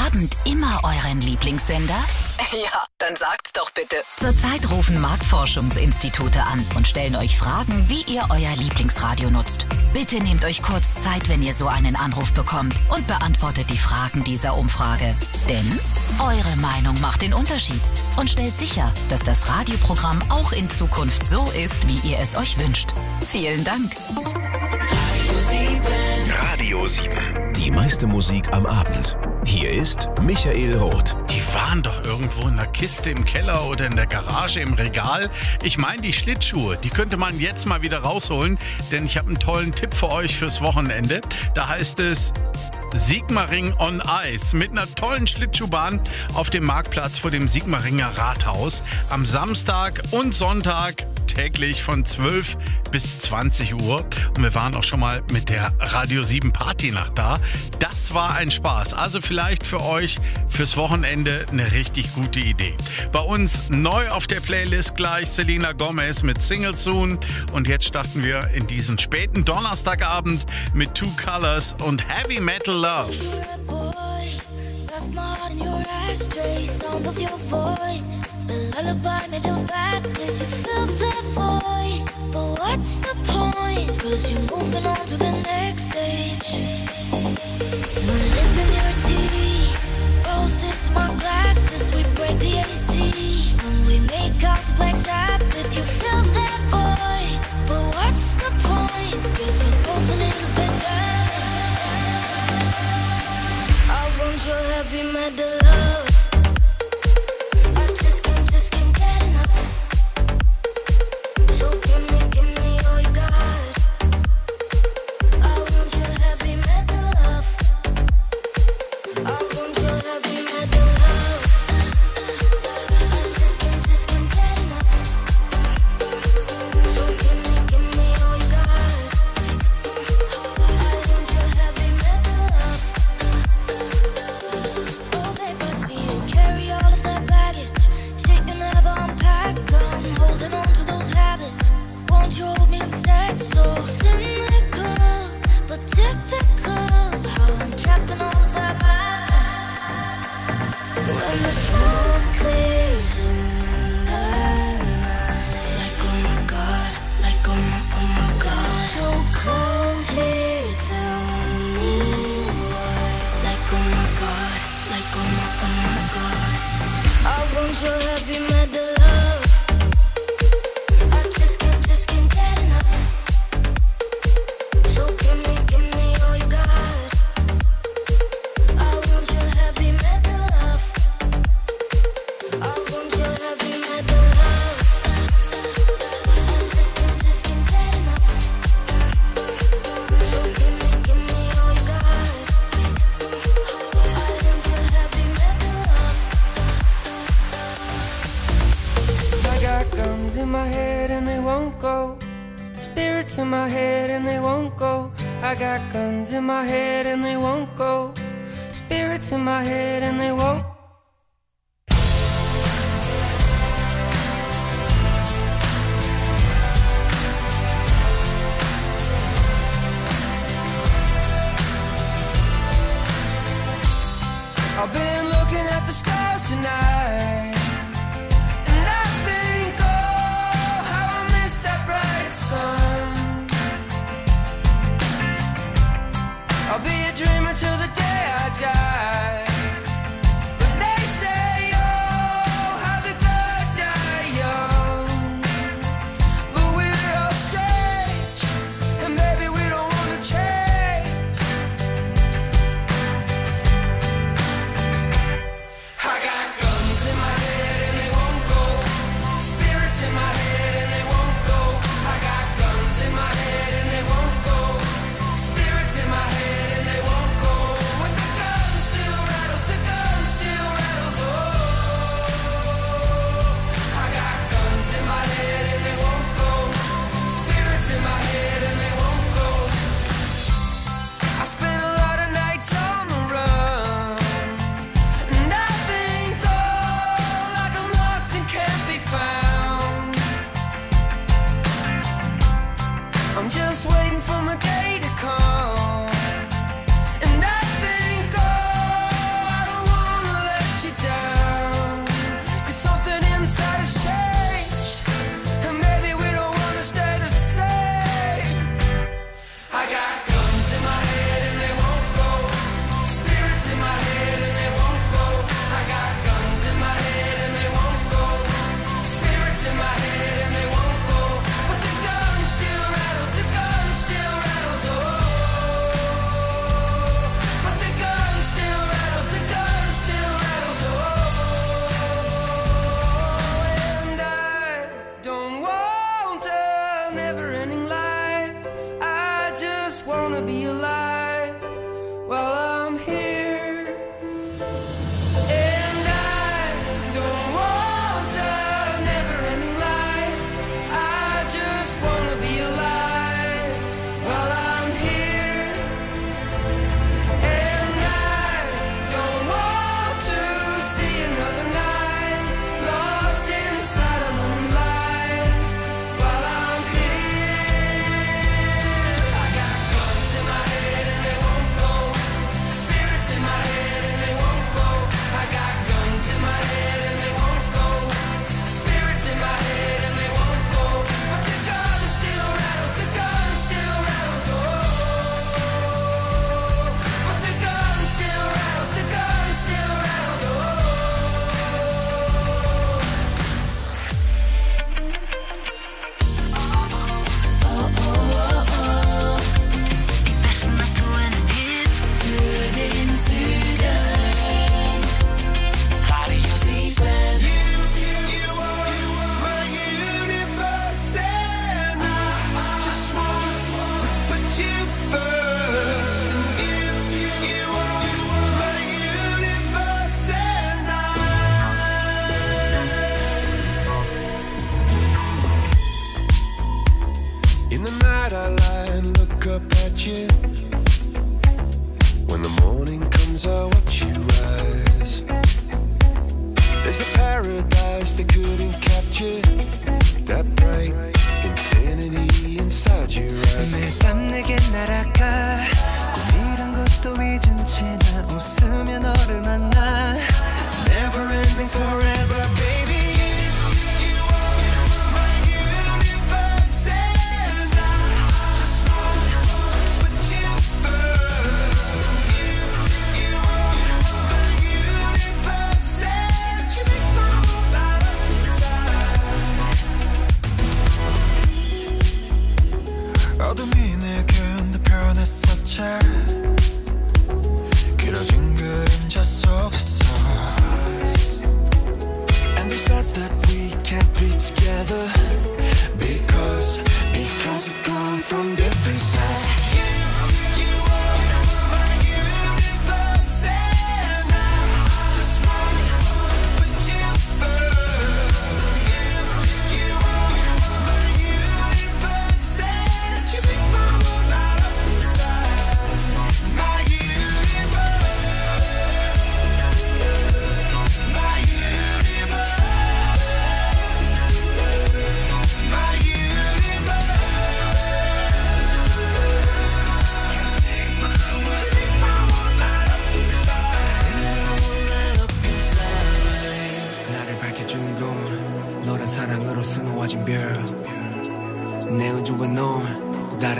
Abend immer euren Lieblingssender? Ja, dann sagt's doch bitte. Zurzeit rufen Marktforschungsinstitute an und stellen euch Fragen, wie ihr euer Lieblingsradio nutzt. Bitte nehmt euch kurz Zeit, wenn ihr so einen Anruf bekommt und beantwortet die Fragen dieser Umfrage. Denn eure Meinung macht den Unterschied und stellt sicher, dass das Radioprogramm auch in Zukunft so ist, wie ihr es euch wünscht. Vielen Dank. Radio 7. Die meiste Musik am Abend. Hier ist Michael Roth. Die waren doch irgendwo in der Kiste im Keller oder in der Garage im Regal. Ich meine die Schlittschuhe, die könnte man jetzt mal wieder rausholen, denn ich habe einen tollen Tipp für euch fürs Wochenende. Da heißt es Sigmaring on Ice mit einer tollen Schlittschuhbahn auf dem Marktplatz vor dem Sigmaringer Rathaus am Samstag und Sonntag täglich von 12 bis 20 Uhr. Und wir waren auch schon mal mit der Radio 7 Partynacht da. Das war ein Spaß. Also vielleicht für euch fürs Wochenende eine richtig gute Idee. Bei uns neu auf der Playlist gleich Selena Gomez mit Single Soon. Und jetzt starten wir in diesen späten Donnerstagabend mit Two Colors und Heavy Metal Love. Lullaby made of blackness, you fill that void. But what's the point? Cause you're moving on to the next stage. My lip in your teeth, roses, my glasses, we break the AC. When we make out the black Sabbath, you fill that void. But what's the point? Cause we're both a little bit damaged. I want your heavy metal love. I'll be a dreamer till the day I die. But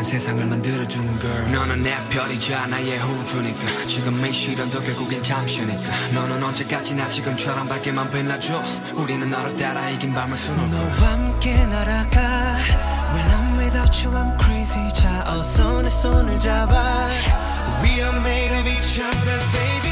세상을 만들어주는 girl. 너는 내 별이자 나의 호주니까 지금의 시련도 결국엔 잠시니까 너는 언제까지나 지금처럼 밝게만 빛나줘. 우리는 너를 따라 이긴 밤을 수놓고 너와 함께 날아가. When I'm without you I'm crazy. 자 어서 내 손을 잡아. We are made of each other baby.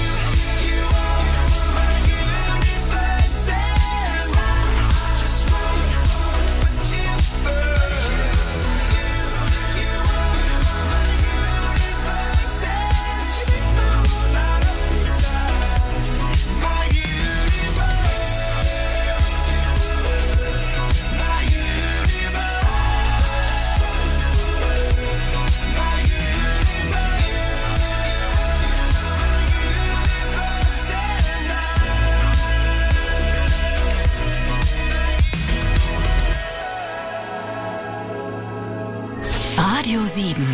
Radio 7.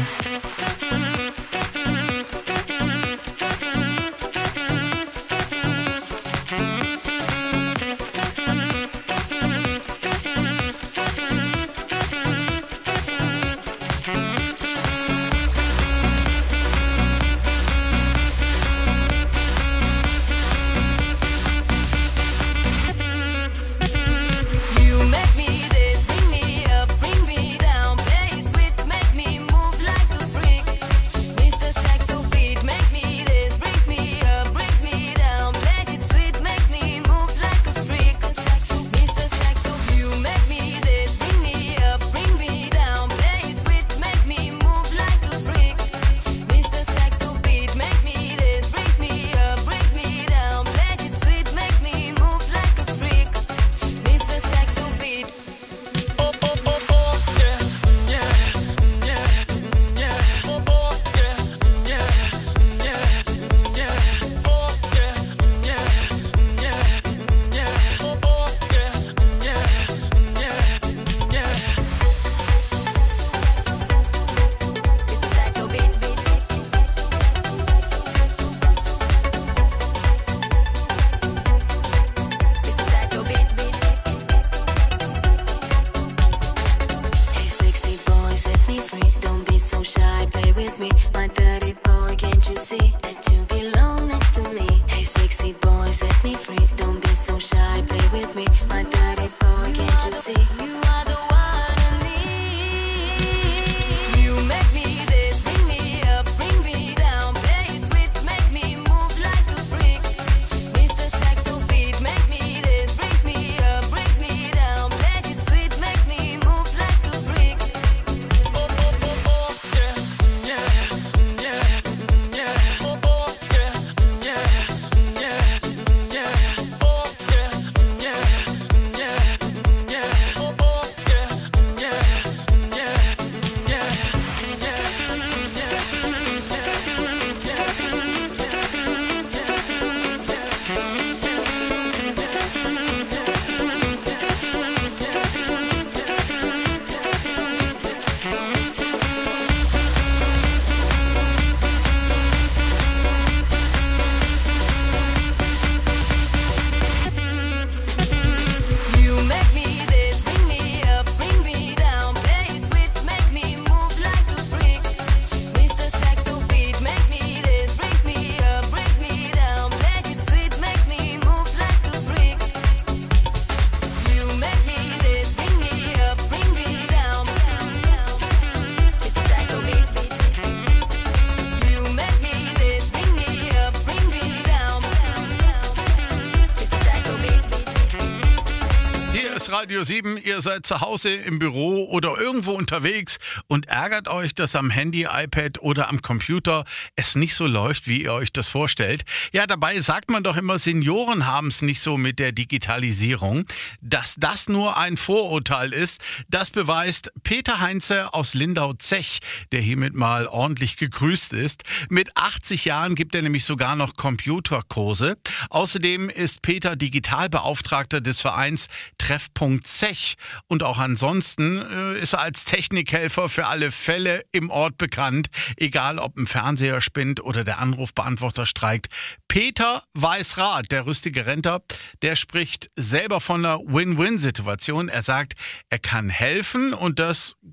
Radio 7, ihr seid zu Hause im Büro oder irgendwo unterwegs und ärgert euch, dass am Handy, iPad oder am Computer es nicht so läuft, wie ihr euch das vorstellt. Ja, dabei sagt man doch immer, Senioren haben es nicht so mit der Digitalisierung. Dass das nur ein Vorurteil ist, das beweist Peter Heinze aus Lindau-Zech, der hiermit mal ordentlich gegrüßt ist. Mit 80 Jahren gibt er nämlich sogar noch Computerkurse. Außerdem ist Peter Digitalbeauftragter des Vereins Treffpunkt Zech und auch ansonsten ist er als Technikhelfer für alle Fälle im Ort bekannt, egal ob ein Fernseher spinnt oder der Anrufbeantworter streikt. Peter weiß Rat, der rüstige Rentner, der spricht selber von einer Win-Win-Situation. Er sagt, er kann helfen und das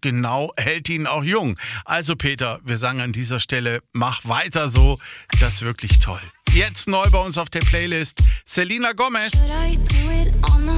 genau hält ihn auch jung. Also Peter, wir sagen an dieser Stelle, mach weiter so, das ist wirklich toll. Jetzt neu bei uns auf der Playlist, Selena Gomez. Should I do it on the